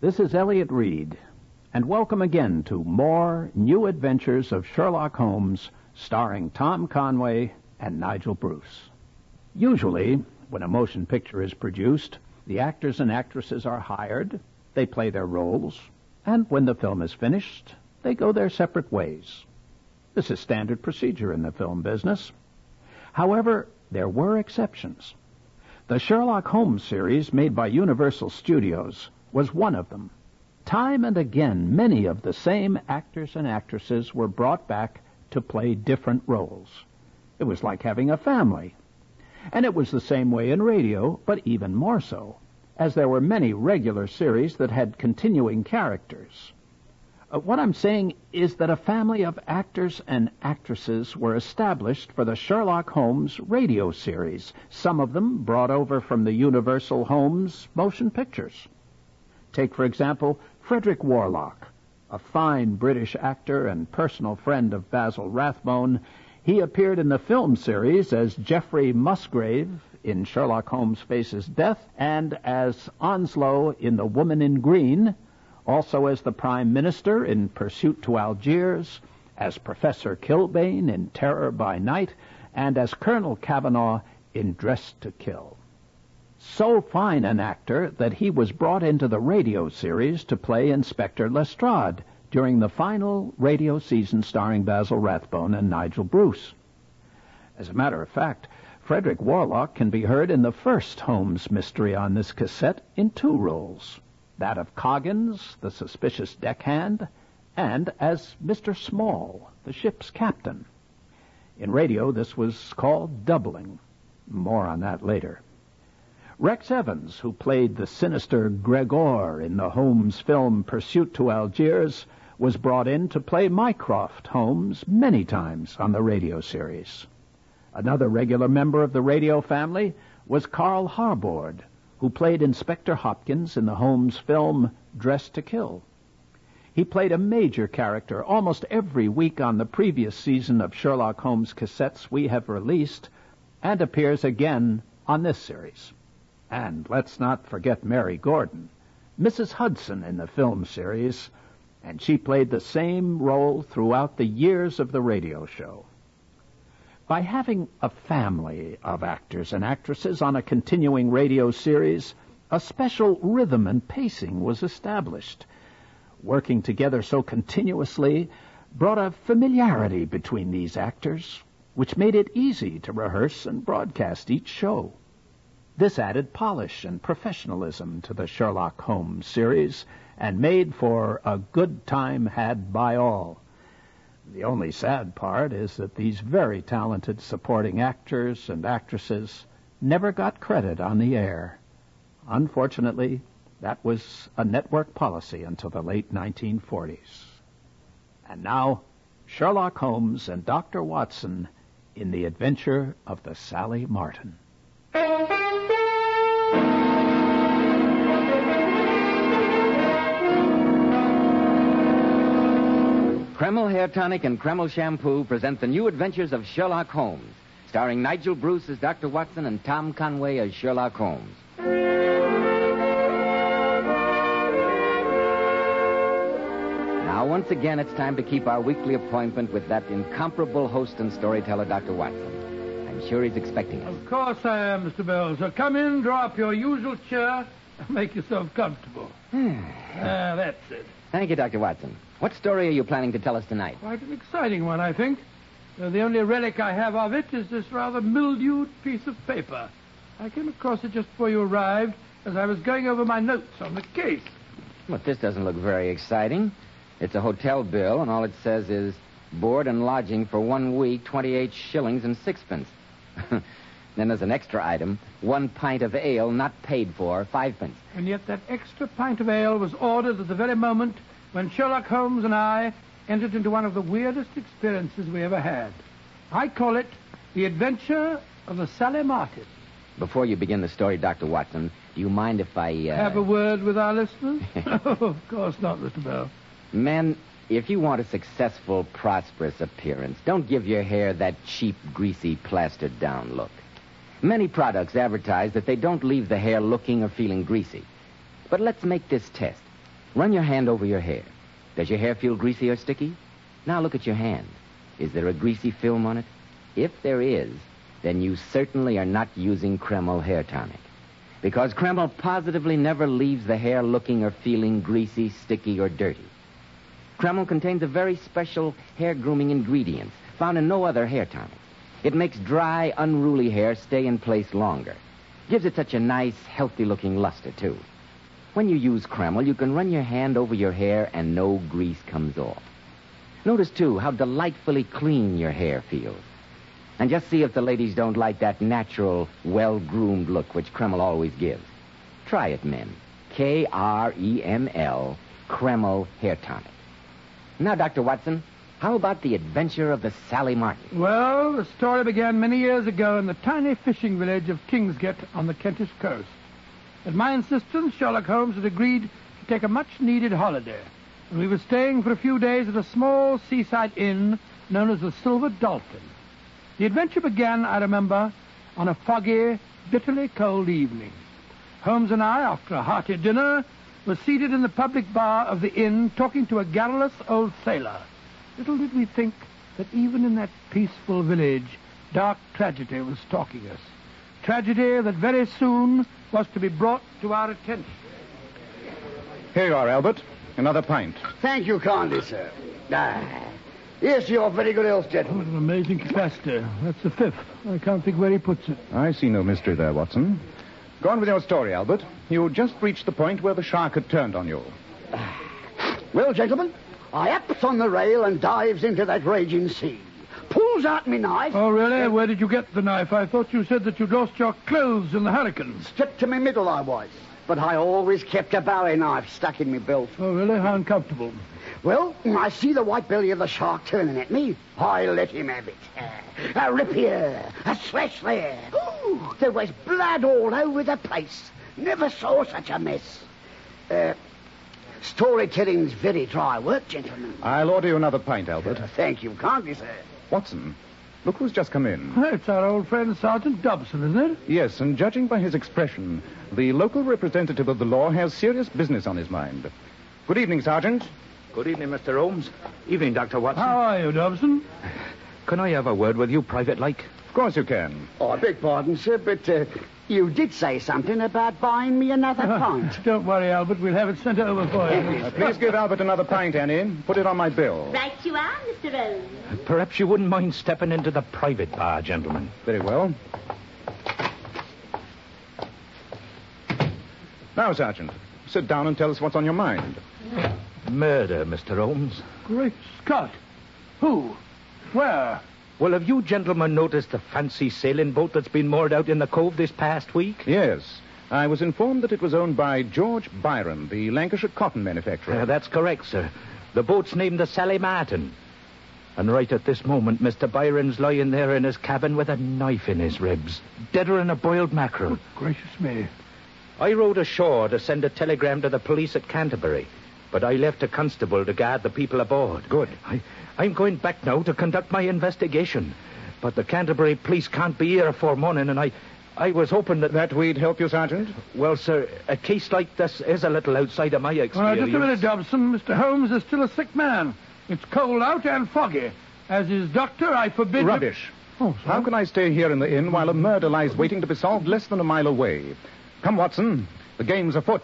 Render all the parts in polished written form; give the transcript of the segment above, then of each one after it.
This is Elliot Reed, and welcome again to more New Adventures of Sherlock Holmes, starring Tom Conway and Nigel Bruce. Usually, when a motion picture is produced, the actors and actresses are hired, they play their roles, and when the film is finished, they go their separate ways. This is standard procedure in the film business. However, there were exceptions. The Sherlock Holmes series made by Universal Studios was one of them. Time and again, many of the same actors and actresses were brought back to play different roles. It was like having a family. And it was the same way in radio, but even more so, as there were many regular series that had continuing characters. What I'm saying is that a family of actors and actresses were established for the Sherlock Holmes radio series, some of them brought over from the Universal Holmes motion pictures. Take, for example, Frederick Warlock, a fine British actor and personal friend of Basil Rathbone. He appeared in the film series as Geoffrey Musgrave in Sherlock Holmes Faces Death, and as Onslow in The Woman in Green, also as the Prime Minister in Pursuit to Algiers, as Professor Kilbane in Terror by Night, and as Colonel Cavanaugh in Dressed to Kill. So fine an actor that he was brought into the radio series to play Inspector Lestrade during the final radio season starring Basil Rathbone and Nigel Bruce. As a matter of fact, Frederick Warlock can be heard in the first Holmes mystery on this cassette in two roles, that of Coggins, the suspicious deckhand, and as Mr. Small, the ship's captain. In radio, this was called doubling. More on that later. Rex Evans, who played the sinister Gregor in the Holmes film Pursuit to Algiers, was brought in to play Mycroft Holmes many times on the radio series. Another regular member of the radio family was Carl Harbord, who played Inspector Hopkins in the Holmes film Dressed to Kill. He played a major character almost every week on the previous season of Sherlock Holmes cassettes we have released, and appears again on this series. And let's not forget Mary Gordon, Mrs. Hudson in the film series, and she played the same role throughout the years of the radio show. By having a family of actors and actresses on a continuing radio series, a special rhythm and pacing was established. Working together so continuously brought a familiarity between these actors, which made it easy to rehearse and broadcast each show. This added polish and professionalism to the Sherlock Holmes series and made for a good time had by all. The only sad part is that these very talented supporting actors and actresses never got credit on the air. Unfortunately, that was a network policy until the late 1940s. And now, Sherlock Holmes and Dr. Watson in The Adventure of the Sally Martin. Kreml Hair Tonic and Kreml Shampoo present the New Adventures of Sherlock Holmes, starring Nigel Bruce as Dr. Watson and Tom Conway as Sherlock Holmes. Now, once again, it's time to keep our weekly appointment with that incomparable host and storyteller, Dr. Watson. I'm sure he's expecting us. Of course I am, Mr. Bell. So come in, draw up your usual chair, and make yourself comfortable. That's it. Thank you, Dr. Watson. What story are you planning to tell us tonight? Quite an exciting one, I think. The only relic I have of it is this rather mildewed piece of paper. I came across it just before you arrived as I was going over my notes on the case. But this doesn't look very exciting. It's a hotel bill, and all it says is board and lodging for 1 week, 28 shillings and sixpence. Then there's an extra item, 1 pint of ale not paid for, 5 pence. And yet that extra pint of ale was ordered at the very moment when Sherlock Holmes and I entered into one of the weirdest experiences we ever had. I call it The Adventure of the Sally Martin. Before you begin the story, Dr. Watson, do you mind if I... Have a word with our listeners? Oh, of course not, Mr. Bell. Men, if you want a successful, prosperous appearance, don't give your hair that cheap, greasy, plastered-down look. Many products advertise that they don't leave the hair looking or feeling greasy. But let's make this test. Run your hand over your hair. Does your hair feel greasy or sticky? Now look at your hand. Is there a greasy film on it? If there is, then you certainly are not using Kreml hair tonic. Because Kreml positively never leaves the hair looking or feeling greasy, sticky, or dirty. Kreml contains a very special hair grooming ingredient found in no other hair tonic. It makes dry, unruly hair stay in place longer. Gives it such a nice, healthy-looking luster, too. When you use Kreml, you can run your hand over your hair and no grease comes off. Notice, too, how delightfully clean your hair feels. And just see if the ladies don't like that natural, well-groomed look which Kreml always gives. Try it, men. Kreml, Kreml Hair Tonic. Now, Dr. Watson, how about the adventure of the Sally Martin? Well, the story began many years ago in the tiny fishing village of Kingsgate on the Kentish coast. At my insistence, Sherlock Holmes had agreed to take a much-needed holiday, and we were staying for a few days at a small seaside inn known as the Silver Dolphin. The adventure began, I remember, on a foggy, bitterly cold evening. Holmes and I, after a hearty dinner, were seated in the public bar of the inn talking to a garrulous old sailor. Little did we think that even in that peaceful village, dark tragedy was stalking us. Tragedy that very soon was to be brought to our attention. Here you are, Albert. Another pint. Thank you kindly, sir. Here's to your very good health, What gentlemen. an amazing capacity. That's the fifth. I can't think where he puts it. I see no mystery there, Watson. Go on with your story, Albert. You just reached the point where the shark had turned on you. Well, gentlemen, I ups on the rail and dives into that raging sea. Pulls out me knife. Oh, really? Where did you get the knife? I thought you said that you'd lost your clothes in the hurricane. Stripped to me middle I was. But I always kept a Bowie knife stuck in me belt. Oh, really? How uncomfortable. Well, I see the white belly of the shark turning at me. I let him have it. A rip here, a slash there. Ooh, there was blood all over the place. Never saw such a mess. Storytelling's very dry work, gentlemen. I'll order you another pint, Albert. Thank you kindly, sir. Watson, look who's just come in. It's our old friend Sergeant Dobson, isn't it? Yes, and judging by his expression, the local representative of the law has serious business on his mind. Good evening, Sergeant. Good evening, Mr. Holmes. Evening, Dr. Watson. How are you, Dobson? Can I have a word with you, private-like? Of course you can. Oh, I beg pardon, sir, but you did say something about buying me another pint. Don't worry, Albert. We'll have it sent over for you. Please give Albert another pint, Annie. Put it on my bill. Right you are, Mr. Holmes. Perhaps you wouldn't mind stepping into the private bar, gentlemen. Very well. Now, Sergeant, sit down and tell us what's on your mind. Murder, Mr. Holmes. Great Scott. Who? Where? Well, have you gentlemen noticed the fancy sailing boat that's been moored out in the cove this past week? Yes. I was informed that it was owned by George Byron, the Lancashire cotton manufacturer. That's correct, sir. The boat's named the Sally Martin. And right at this moment, Mr. Byron's lying there in his cabin with a knife in his ribs, deader than a boiled mackerel. Gracious me. I rowed ashore to send a telegram to the police at Canterbury, but I left a constable to guard the people aboard. Good. I'm going back now to conduct my investigation. But the Canterbury police can't be here afore morning, and I was hoping that... That we'd help you, Sergeant? Well, sir, a case like this is a little outside of my Well, experience. just a minute, Dobson. Mr. Holmes is still a sick man. It's cold out and foggy. As his doctor, I forbid... Rubbish. Oh, sorry. How can I stay here in the inn while a murder lies waiting to be solved less than a mile away? Come, Watson. The game's afoot.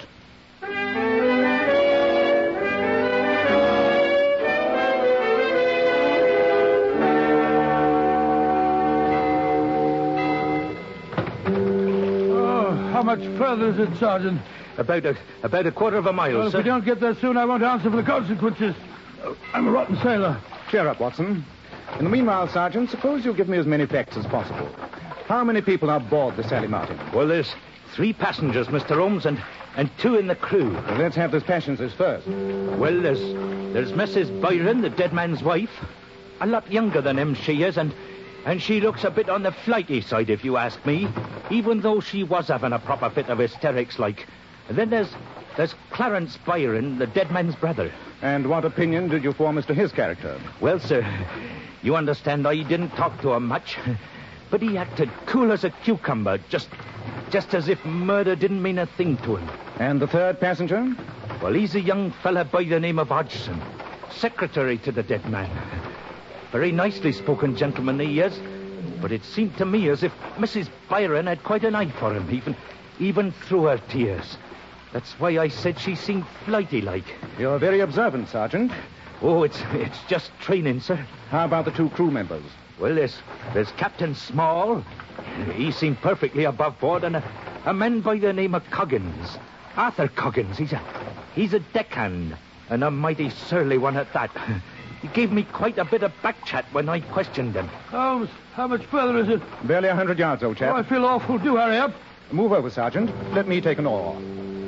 How much further is it, Sergeant? About a quarter of a mile, Well, if sir. we don't get there soon, I won't answer for the consequences. I'm a rotten sailor. Cheer up, Watson. In the meanwhile, Sergeant, suppose you give me as many facts as possible. How many people are aboard the Sally Martin? Well, there's 3 passengers, Mr. Holmes, and 2 in the crew. Well, let's have those passengers first. Well, there's Mrs. Byron, the dead man's wife. A lot younger than him, she is, and she looks a bit on the flighty side, if you ask me, even though she was having a proper fit of hysterics, like. And then there's Clarence Byron, the dead man's brother. And what opinion did you form as to his character? Well, sir, you understand I didn't talk to him much, but he acted cool as a cucumber, just as if murder didn't mean a thing to him. And the third passenger? Well, he's a young fella by the name of Hodgson, secretary to the dead man. Very nicely spoken gentleman he is, but it seemed to me as if Mrs. Byron had quite an eye for him, even through her tears. That's why I said she seemed flighty-like. You're very observant, Sergeant. Oh, it's just training, sir. How about the 2 crew members? Well, there's Captain Small. He seemed perfectly above board, and a man by the name of Coggins. Arthur Coggins. He's a deckhand, and a mighty surly one at that. He gave me quite a bit of back chat when I questioned him. Holmes, how much further is it? Barely 100 yards, old chap. Oh, I feel awful. Do hurry up. Move over, Sergeant. Let me take an oar.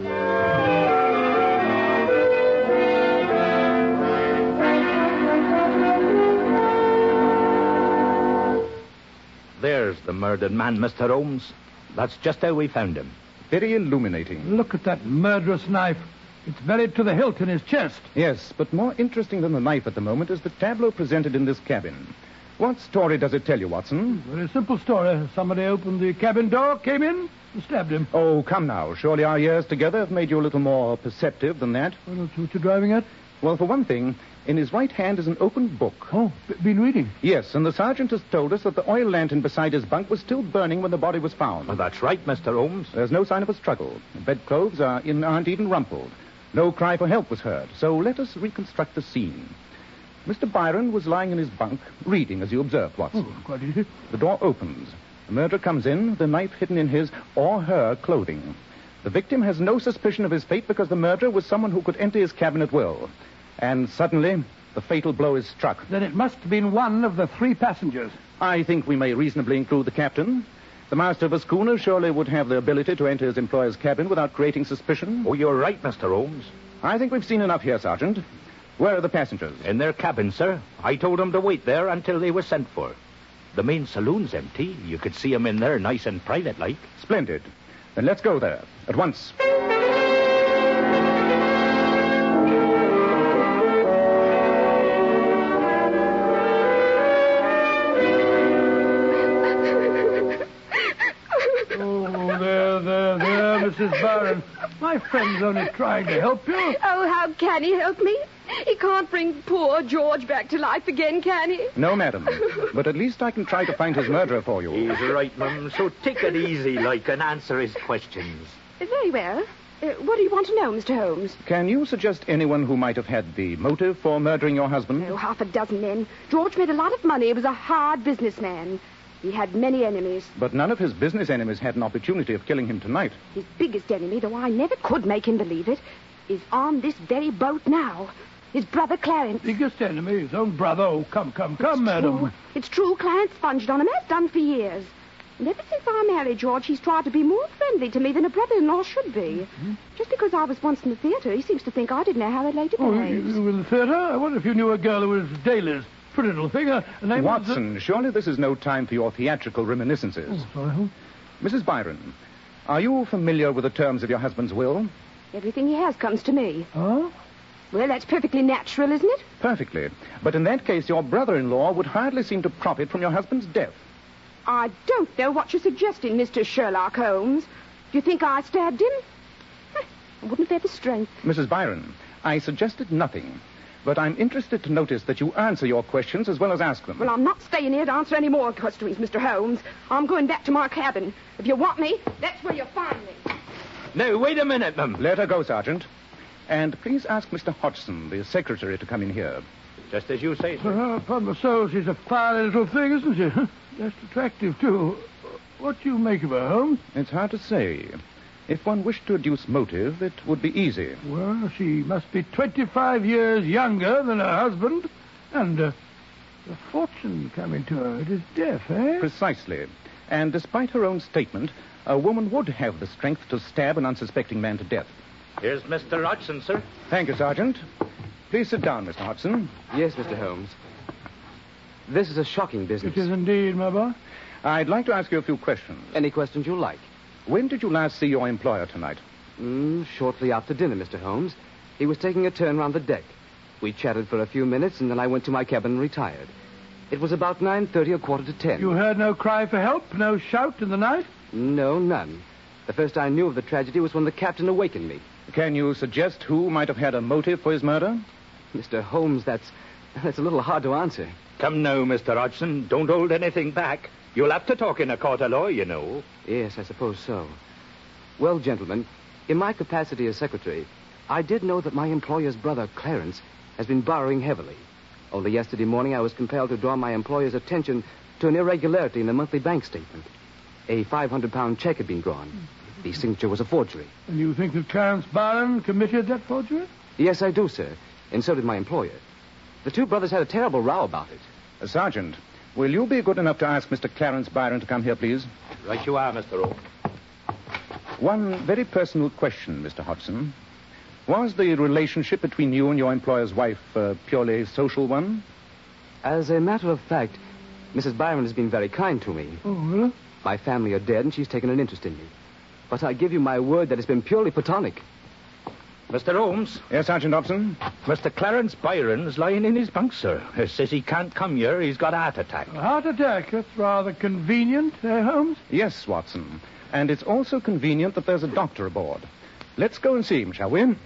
There's the murdered man, Mr. Holmes. That's just how we found him. Very illuminating. Look at that murderous knife. It's buried to the hilt in his chest. Yes, but more interesting than the knife at the moment is the tableau presented in this cabin. What story does it tell you, Watson? Very simple story. Somebody opened the cabin door, came in, and stabbed him. Oh, come now. Surely our years together have made you a little more perceptive than that. Well, that's what you're driving at? Well, for one thing, in his right hand is an open book. Oh, been reading? Yes, and the sergeant has told us that the oil lantern beside his bunk was still burning when the body was found. Well, that's right, Mr. Holmes. There's no sign of a struggle. The bedclothes aren't even rumpled. No cry for help was heard. So let us reconstruct the scene. Mr. Byron was lying in his bunk, reading, as you observed, Watson. Oh, quite easy. The door opens. The murderer comes in, the knife hidden in his or her clothing. The victim has no suspicion of his fate because the murderer was someone who could enter his cabin at will. And suddenly, the fatal blow is struck. Then it must have been one of the 3 passengers. I think we may reasonably include the captain. The master of a schooner surely would have the ability to enter his employer's cabin without creating suspicion. Oh, you're right, Mr. Holmes. I think we've seen enough here, Sergeant. Where are the passengers? In their cabin, sir. I told them to wait there until they were sent for. The main saloon's empty. You could see them in there nice and private-like. Splendid. Then let's go there. At once. Mrs. Byron, my friend's only trying to help you. Oh, how can he help me? He can't bring poor George back to life again, can he? No, madam. But at least I can try to find his murderer for you. He's right, Mum. So take it easy, and answer his questions. Very well. What do you want to know, Mr. Holmes? Can you suggest anyone who might have had the motive for murdering your husband? Oh, 6 men. George made a lot of money. He was a hard businessman. He had many enemies. But none of his business enemies had an opportunity of killing him tonight. His biggest enemy, though I never could make him believe it, is on this very boat now. His brother Clarence. Biggest enemy, his own brother. Oh, come, madam. It's true. Clarence sponged on him, has done for years. And ever since I married George, he's tried to be more friendly to me than a brother-in-law should be. Mm-hmm. Just because I was once in the theater, he seems to think I didn't know how they later behaved. You were in the theater? I wonder if you knew a girl who was Daly's. Pretty little figure. Watson, surely this is no time for your theatrical reminiscences. Oh, sorry. Mrs. Byron, are you familiar with the terms of your husband's will? Everything he has comes to me. Oh? Well, that's perfectly natural, isn't it? Perfectly. But in that case, your brother-in-law would hardly seem to profit from your husband's death. I don't know what you're suggesting, Mr. Sherlock Holmes. Do you think I stabbed him? I wouldn't have had the strength. Mrs. Byron, I suggested nothing. But I'm interested to notice that you answer your questions as well as ask them. Well, I'm not staying here to answer any more questions, Mr. Holmes. I'm going back to my cabin. If you want me, that's where you'll find me. No, wait a minute, Mum. Let her go, Sergeant. And please ask Mr. Hodgson, the secretary, to come in here. Just as you say, sir. Upon my soul, she's a fine little thing, isn't she? Just attractive, too. What do you make of her, Holmes? It's hard to say. If one wished to adduce motive, it would be easy. Well, she must be 25 years younger than her husband. And the fortune coming to her, it is death, eh? Precisely. And despite her own statement, a woman would have the strength to stab an unsuspecting man to death. Here's Mr. Hodgson, sir. Thank you, Sergeant. Please sit down, Mr. Hodgson. Yes, Mr. Holmes. This is a shocking business. It is indeed, my boy. I'd like to ask you a few questions. Any questions you like. When did you last see your employer tonight? Shortly after dinner, Mr. Holmes. He was taking a turn round the deck. We chatted for a few minutes, and then I went to my cabin and retired. It was about 9:30 or 9:45. You heard no cry for help? No shout in the night? No, none. The first I knew of the tragedy was when the captain awakened me. Can you suggest who might have had a motive for his murder? Mr. Holmes, that's a little hard to answer. Come now, Mr. Hodgson. Don't hold anything back. You'll have to talk in a court of law, you know. Yes, I suppose so. Well, gentlemen, in my capacity as secretary, I did know that my employer's brother, Clarence, has been borrowing heavily. Only yesterday morning I was compelled to draw my employer's attention to an irregularity in the monthly bank statement. A £500 check had been drawn. The signature was a forgery. And you think that Clarence Byron committed that forgery? Yes, I do, sir. And so did my employer. The two brothers had a terrible row about it. Sergeant, will you be good enough to ask Mr. Clarence Byron to come here, please? Right you are, Mr. Holmes. One very personal question, Mr. Hodgson. Was the relationship between you and your employer's wife a purely social one? As a matter of fact, Mrs. Byron has been very kind to me. Oh, really? My family are dead, and she's taken an interest in me. But I give you my word that it's been purely platonic. Mr. Holmes. Yes, Sergeant Dobson? Mr. Clarence Byron's lying in his bunk, sir. He says he can't come here. He's got a heart attack. A heart attack? That's rather convenient, Holmes? Yes, Watson. And it's also convenient that there's a doctor aboard. Let's go and see him, shall we?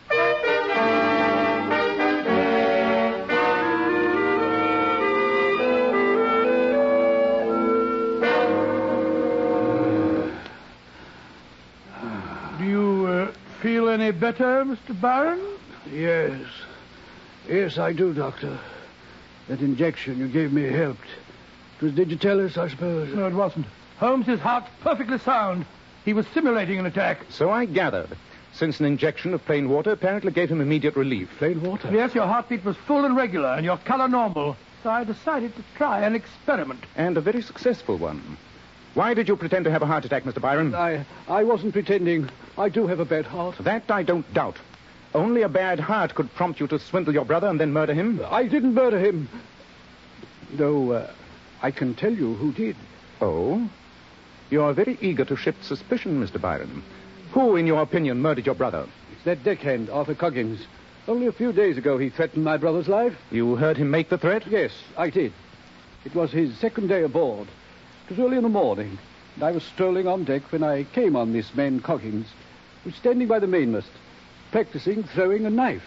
Do you feel any better, Mr. Byron? Yes. Yes, I do, Doctor. That injection you gave me helped. It was digitalis, I suppose. No, it wasn't. Holmes's heart's perfectly sound. He was simulating an attack. So I gathered. Since an injection of plain water apparently gave him immediate relief. Plain water? Yes, your heartbeat was full and regular, and your color normal. So I decided to try an experiment. And a very successful one. Why did you pretend to have a heart attack, Mr. Byron? I wasn't pretending. I do have a bad heart. That I don't doubt. Only a bad heart could prompt you to swindle your brother and then murder him. I didn't murder him. Though, I can tell you who did. Oh? You're very eager to shift suspicion, Mr. Byron. Who, in your opinion, murdered your brother? It's that deckhand, Arthur Coggins. Only a few days ago he threatened my brother's life. You heard him make the threat? Yes, I did. It was his second day aboard. It was early in the morning, and I was strolling on deck when I came on this man Coggins, who was standing by the mainmast, practicing throwing a knife.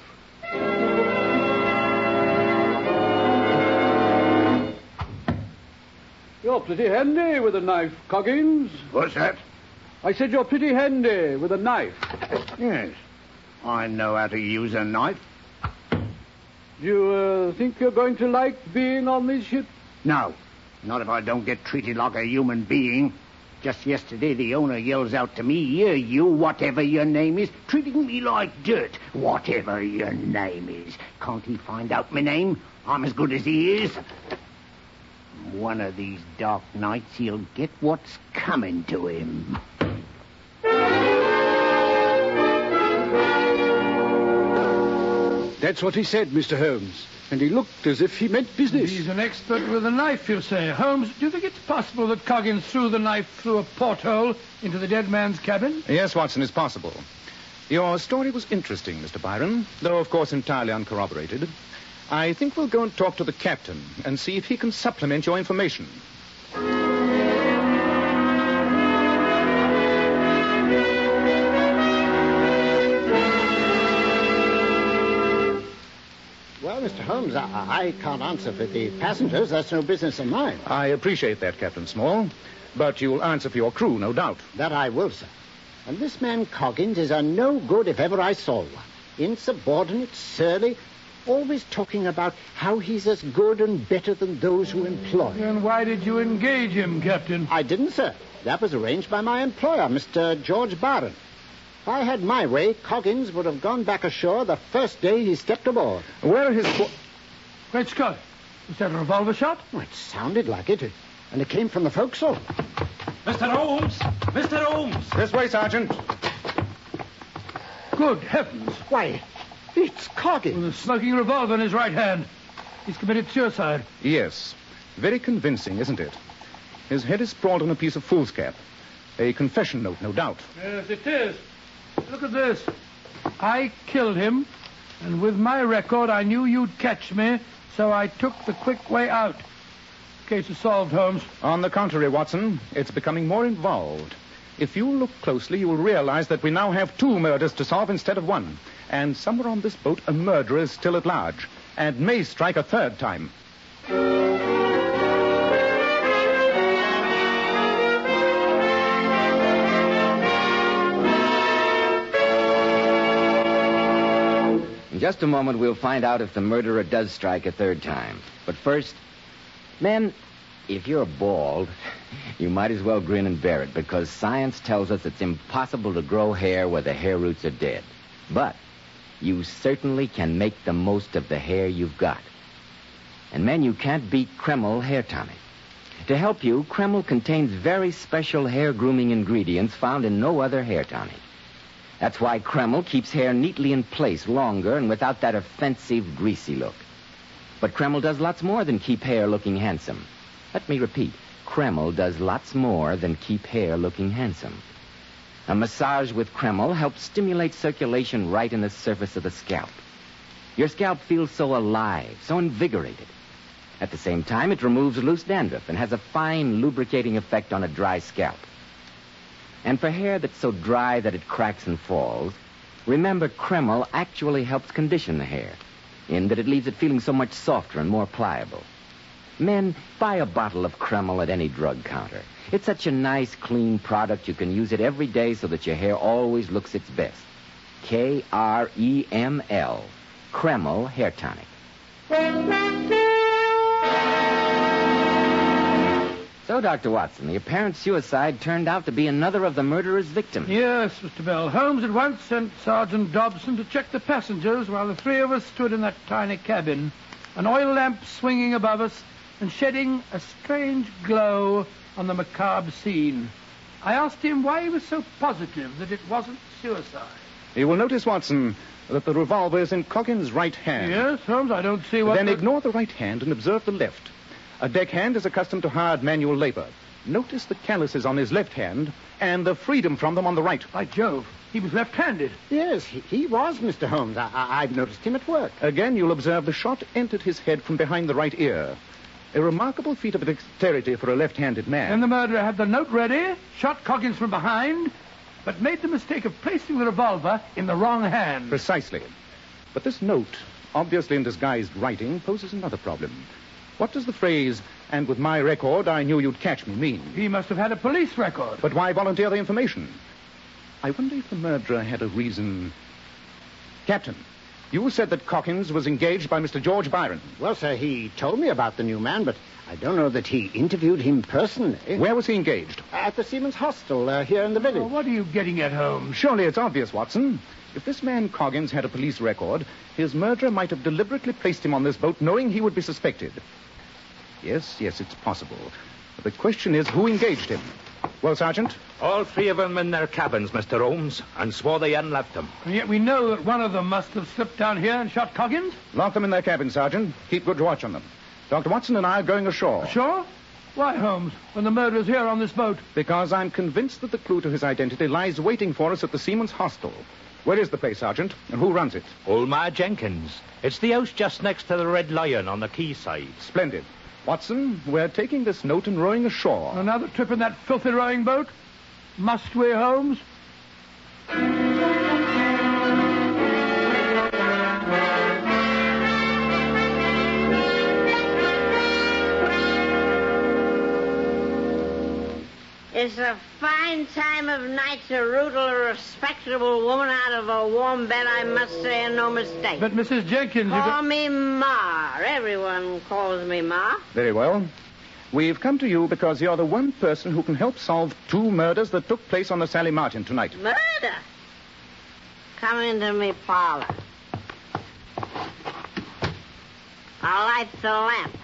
You're pretty handy with a knife, Coggins. What's that? I said you're pretty handy with a knife. Yes. I know how to use a knife. Do you think you're going to like being on this ship? No. Not if I don't get treated like a human being. Just yesterday, the owner yells out to me, "Here, you, whatever your name is, treating me like dirt. Whatever your name is. Can't he find out my name? I'm as good as he is." One of these dark nights, he'll get what's coming to him. That's what he said, Mr. Holmes. And he looked as if he meant business. He's an expert with a knife, you say. Holmes, do you think it's possible that Coggins threw the knife through a porthole into the dead man's cabin? Yes, Watson, it's possible. Your story was interesting, Mr. Byron, though, of course, entirely uncorroborated. I think we'll go and talk to the captain and see if he can supplement your information. Well, Mr. Holmes, I can't answer for the passengers. That's no business of mine. I appreciate that, Captain Small. But you'll answer for your crew, no doubt. That I will, sir. And this man Coggins is a no good if ever I saw one. Insubordinate, surly, always talking about how he's as good and better than those who employ him. And why did you engage him, Captain? I didn't, sir. That was arranged by my employer, Mr. George Byron. If I had my way, Coggins would have gone back ashore the first day he stepped aboard. Where are his... Great Scott. Was that a revolver shot? Oh, it sounded like it. And it came from the forecastle. Mr. Holmes! Mr. Holmes! This way, Sergeant. Good heavens. Why, it's Coggins. With a smoking revolver in his right hand. He's committed suicide. Yes. Very convincing, isn't it? His head is sprawled on a piece of foolscap. A confession note, no doubt. Yes, it is. Look at this. I killed him, and with my record, I knew you'd catch me, so I took the quick way out. Case is solved, Holmes. On the contrary, Watson, it's becoming more involved. If you look closely, you will realize that we now have 2 murders to solve instead of 1. And somewhere on this boat, a murderer is still at large and may strike a 3rd time. In just a moment, we'll find out if the murderer does strike a 3rd time. But first, men, if you're bald, you might as well grin and bear it, because science tells us it's impossible to grow hair where the hair roots are dead. But you certainly can make the most of the hair you've got. And men, you can't beat Kreml Hair Tonic. To help you, Kreml contains very special hair grooming ingredients found in no other hair tonic. That's why Kreml keeps hair neatly in place longer and without that offensive, greasy look. But Kreml does lots more than keep hair looking handsome. Let me repeat. Kreml does lots more than keep hair looking handsome. A massage with Kreml helps stimulate circulation right in the surface of the scalp. Your scalp feels so alive, so invigorated. At the same time, it removes loose dandruff and has a fine lubricating effect on a dry scalp. And for hair that's so dry that it cracks and falls, remember Kreml actually helps condition the hair, in that it leaves it feeling so much softer and more pliable. Men, buy a bottle of Kreml at any drug counter. It's such a nice, clean product, you can use it every day so that your hair always looks its best. Kreml. Kreml Hair Tonic. So, Dr. Watson, the apparent suicide turned out to be another of the murderer's victims. Yes, Mr. Bell. Holmes at once sent Sergeant Dobson to check the passengers while the 3 of us stood in that tiny cabin, an oil lamp swinging above us and shedding a strange glow on the macabre scene. I asked him why he was so positive that it wasn't suicide. You will notice, Watson, that the revolver is in Coggins' right hand. Yes, Holmes, I don't see what... Then ignore the right hand and observe the left. A deckhand is accustomed to hard manual labor. Notice the calluses on his left hand and the freedom from them on the right. By Jove, he was left-handed. Yes, he was, Mr. Holmes. I've noticed him at work. Again, you'll observe the shot entered his head from behind the right ear. A remarkable feat of dexterity for a left-handed man. And the murderer had the note ready, shot Coggins from behind, but made the mistake of placing the revolver in the wrong hand. Precisely. But this note, obviously in disguised writing, poses another problem. What does the phrase, "and with my record, I knew you'd catch me," mean? He must have had a police record. But why volunteer the information? I wonder if the murderer had a reason. Captain, you said that Coggins was engaged by Mr. George Byron. Well, sir, he told me about the new man, but I don't know that he interviewed him personally. Where was he engaged? At the Seamen's Hostel here in the village. Oh, what are you getting at, Holmes? Surely it's obvious, Watson. If this man Coggins had a police record, his murderer might have deliberately placed him on this boat knowing he would be suspected. Yes, it's possible. But the question is, who engaged him? Well, Sergeant? All 3 of them in their cabins, Mr. Holmes, and swore they hadn't left them. And yet we know that one of them must have slipped down here and shot Coggins. Lock them in their cabins, Sergeant. Keep good watch on them. Dr. Watson and I are going ashore. Ashore? Why, Holmes, when the murderer's here on this boat? Because I'm convinced that the clue to his identity lies waiting for us at the Seamen's Hostel. Where is the place, Sergeant, and who runs it? Old Ma Jenkins. It's the house just next to the Red Lion on the quayside. Splendid. Watson, we're taking this note and rowing ashore. Another trip in that filthy rowing boat? Must we, Holmes? It's a fine time of night to rootle a respectable woman out of a warm bed, I must say, and no mistake. But, Mrs. Jenkins, Call me Ma. Everyone calls me Ma. Very well. We've come to you because you're the one person who can help solve 2 murders that took place on the Sally Martin tonight. Murder? Come into me parlor. I'll light the lamp.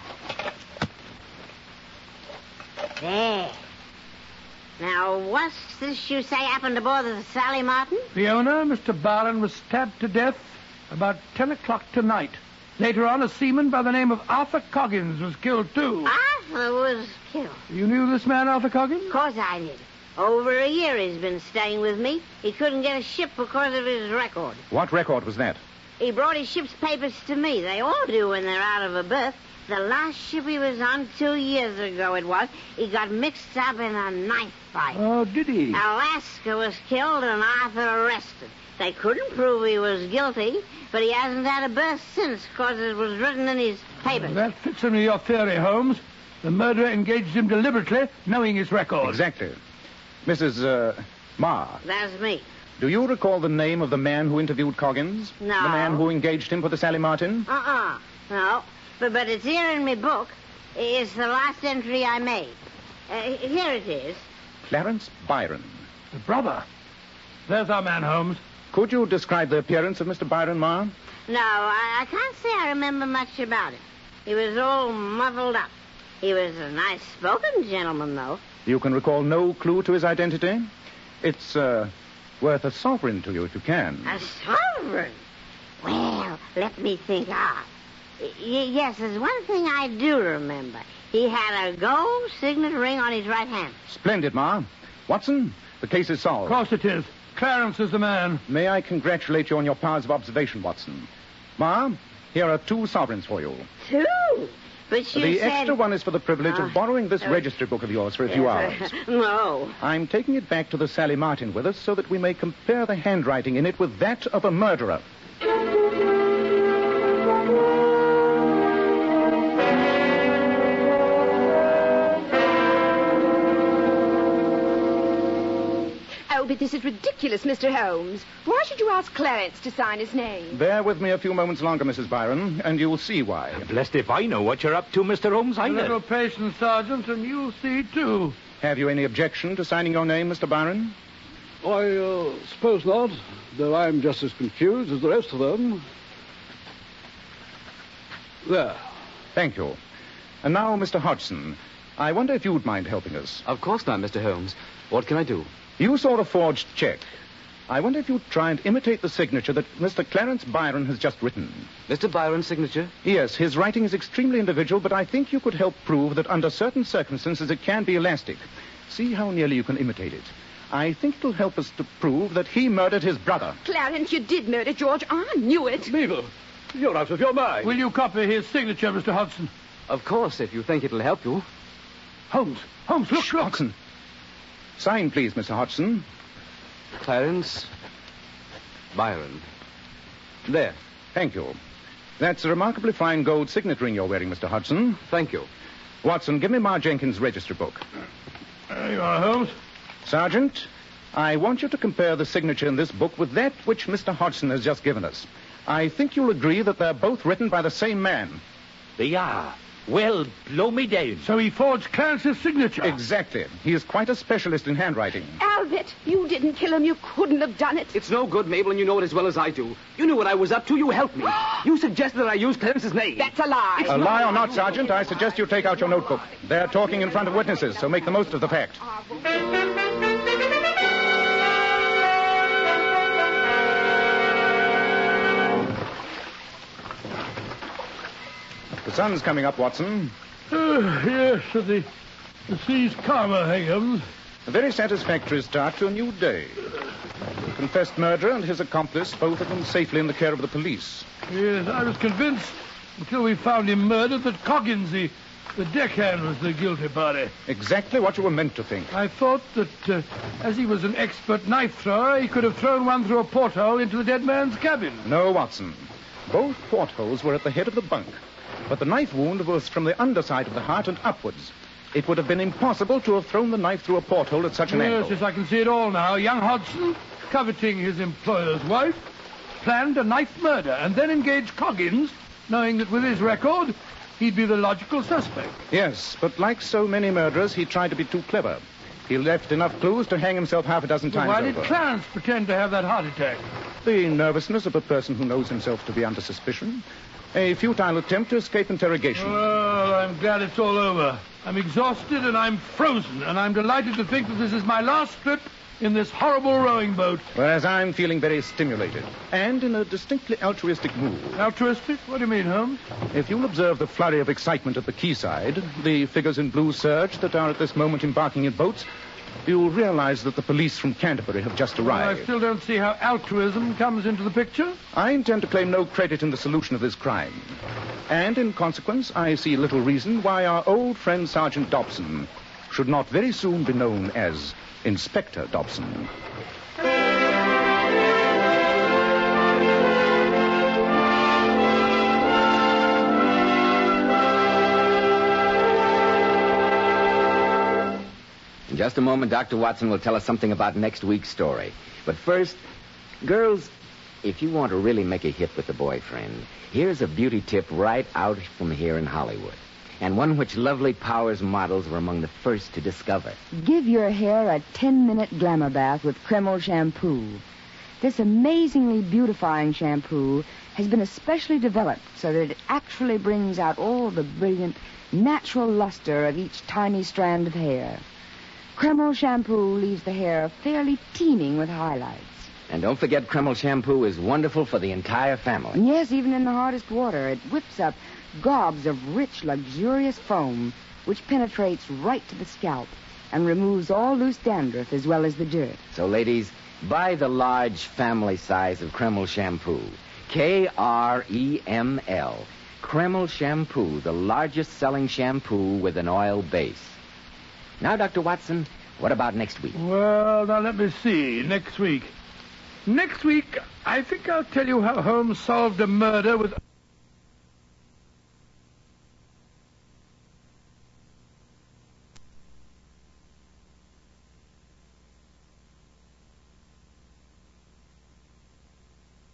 There. Now, what's this you say happened aboard the Sally Martin? The owner, Mr. Barlin, was stabbed to death about 10 o'clock tonight. Later on, a seaman by the name of Arthur Coggins was killed, too. Arthur was killed? You knew this man, Arthur Coggins? Of course I did. Over a year he's been staying with me. He couldn't get a ship because of his record. What record was that? He brought his ship's papers to me. They all do when they're out of a berth. The last ship he was on 2 years ago it was. He got mixed up in a knife fight. Oh, did he? Alaska was killed and Arthur arrested. They couldn't prove he was guilty, but he hasn't had a berth since, because it was written in his papers. That fits into your theory, Holmes. The murderer engaged him deliberately, knowing his record. Exactly. Mrs. Marr, That's me. do you recall the name of the man who interviewed Coggins? No. The man who engaged him for the Sally Martin? No. But it's here in my book. It's the last entry I made. Here it is. Clarence Byron. The brother. There's our man, Holmes. Could you describe the appearance of Mr. Byron, Ma? No, I can't say I remember much about him. He was all muddled up. He was a nice-spoken gentleman, though. You can recall no clue to his identity? It's worth a sovereign to you if you can. A sovereign? Well, let me think. Yes, there's one thing I do remember. He had a gold signet ring on his right hand. Splendid, Ma. Watson, the case is solved. Of course it is. Clarence is the man. May I congratulate you on your powers of observation, Watson. Ma, here are 2 sovereigns for you. 2? But you The said... extra one is for the privilege of borrowing this registry book of yours for a few hours. No. I'm taking it back to the Sally Martin with us so that we may compare the handwriting in it with that of a murderer. Oh, but this is ridiculous, Mr. Holmes. Why should you ask Clarence to sign his name? Bear with me a few moments longer, Mrs. Byron, and you'll see why. Blessed if I know what you're up to, Mr. Holmes, A either. little patience, Sergeant, and you'll see, too. Have you any objection to signing your name, Mr. Byron? I suppose not, though I'm just as confused as the rest of them. There. Thank you. And now, Mr. Hodgson, I wonder if you'd mind helping us. Of course not, Mr. Holmes. What can I do? You saw the forged check. I wonder if you'd try and imitate the signature that Mr. Clarence Byron has just written. Mr. Byron's signature? Yes, his writing is extremely individual, but I think you could help prove that under certain circumstances it can be elastic. See how nearly you can imitate it. I think it'll help us to prove that he murdered his brother. Clarence, you did murder George. I knew it. Mabel, you're out of your mind. Will you copy his signature, Mr. Hodgson? Of course, if you think it'll help you. Holmes, look, Shh, Hodgson. Sign, please, Mr. Hodgson. Clarence Byron. There. Thank you. That's a remarkably fine gold signet ring you're wearing, Mr. Hodgson. Thank you. Watson, give me Ma Jenkins' registry book. There you are, Holmes. Sergeant, I want you to compare the signature in this book with that which Mr. Hodgson has just given us. I think you'll agree that they're both written by the same man. They are. Well, blow me down. So he forged Clarence's signature. Exactly. He is quite a specialist in handwriting. Albert, you didn't kill him. You couldn't have done it. It's no good, Mabel, and you know it as well as I do. You knew what I was up to. You helped me. You suggested that I use Clarence's name. That's a lie. A lie or not, Sergeant, I suggest you take out your notebook. They're talking in front of witnesses, so make the most of the fact. The sun's coming up, Watson. Yes, the sea's calmer, thank heavens. A very satisfactory start to a new day. The confessed murderer and his accomplice, both of them safely in the care of the police. Yes, I was convinced until we found him murdered that Coggins, the deckhand, was the guilty party. Exactly what you were meant to think. I thought that as he was an expert knife thrower, he could have thrown one through a porthole into the dead man's cabin. No, Watson. Both portholes were at the head of the bunk, but the knife wound was from the underside of the heart and upwards. It would have been impossible to have thrown the knife through a porthole at such an angle. Yes, I can see it all now. Young Hodgson, coveting his employer's wife, planned a knife murder and then engaged Coggins, knowing that with his record, he'd be the logical suspect. Yes, but like so many murderers, he tried to be too clever. He left enough clues to hang himself half a dozen times Why over. did Clarence pretend to have that heart attack? The nervousness of a person who knows himself to be under suspicion. A futile attempt to escape interrogation. Well, I'm glad it's all over. I'm exhausted and I'm frozen, and I'm delighted to think that this is my last trip in this horrible rowing boat. Whereas I'm feeling very stimulated and in a distinctly altruistic mood. Altruistic? What do you mean, Holmes? If you'll observe the flurry of excitement at the quayside, the figures in blue serge that are at this moment embarking in boats, you'll realize that the police from Canterbury have just arrived. I still don't see how altruism comes into the picture. I intend to claim no credit in the solution of this crime. And in consequence, I see little reason why our old friend Sergeant Dobson should not very soon be known as Inspector Dobson. In just a moment, Dr. Watson will tell us something about next week's story. But first, girls, if you want to really make a hit with the boyfriend, here's a beauty tip right out from here in Hollywood, and one which Lovely Powers models were among the first to discover. Give your hair a 10-minute glamour bath with Kreml shampoo. This amazingly beautifying shampoo has been especially developed so that it actually brings out all the brilliant, natural luster of each tiny strand of hair. Kreml shampoo leaves the hair fairly teeming with highlights. And don't forget, Kreml shampoo is wonderful for the entire family. And yes, even in the hardest water, it whips up gobs of rich, luxurious foam, which penetrates right to the scalp and removes all loose dandruff as well as the dirt. So, ladies, buy the large family size of Kreml shampoo. Kreml. Kreml shampoo, the largest selling shampoo with an oil base. Now, Dr. Watson, what about next week? Well, now let me see. Next week, I think I'll tell you how Holmes solved a murder with